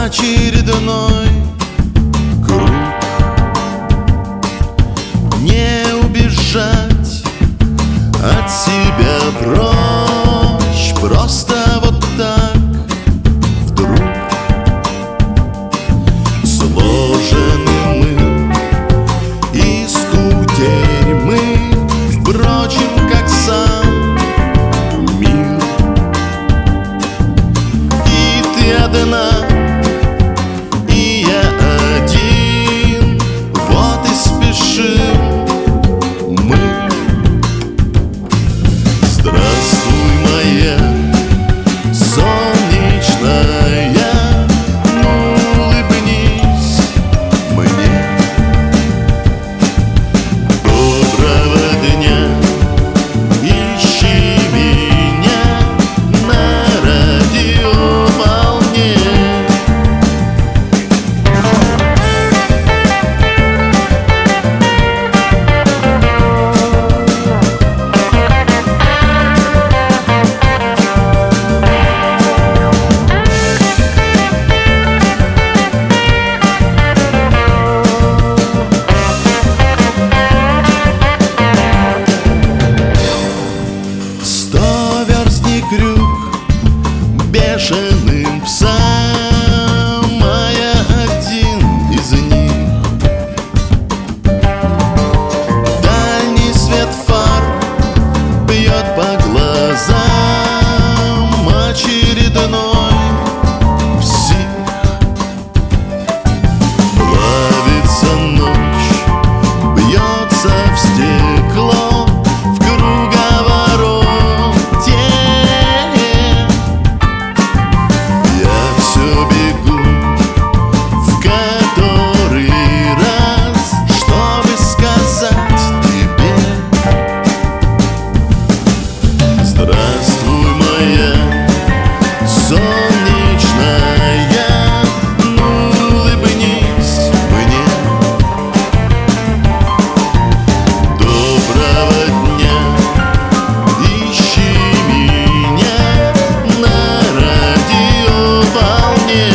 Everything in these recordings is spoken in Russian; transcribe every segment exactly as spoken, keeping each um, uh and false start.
очередной круг. Не убежать от себя прочь просто вот так вдруг. Сложены мы из кутерь мы, впрочем, как сам мир. И ты одна, и я один, вот и спешим мы. Здравствуй, моя солнечная, ну улыбнись мне. Доброго дня, ищи меня на радиоволне. Стоверстный крюк бешеным псам, а я один из них. Дальний свет фар бьет по глазам, очередной псих. Плавится ночь, бьется в стекло, в круговорот. Я все бегу в который раз, чтобы сказать тебе: здравствуй, моя солнечная, ну улыбнись мне. Доброго дня, ищи меня на радиоволне.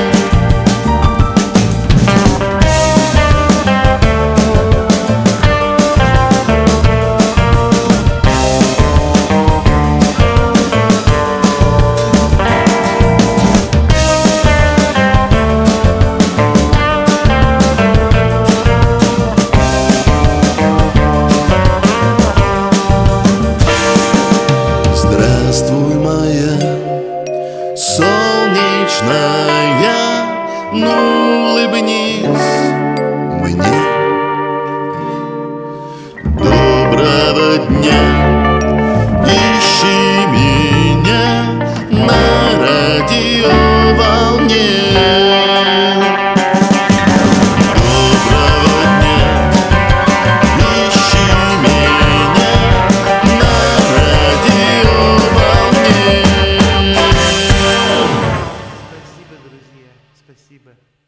Здравствуй, моя солнечная, ну улыбнись мне. Доброго дня, ищи меня на радиоволне. Доброго дня, ищи меня на радиоволне. Спасибо, друзья, спасибо.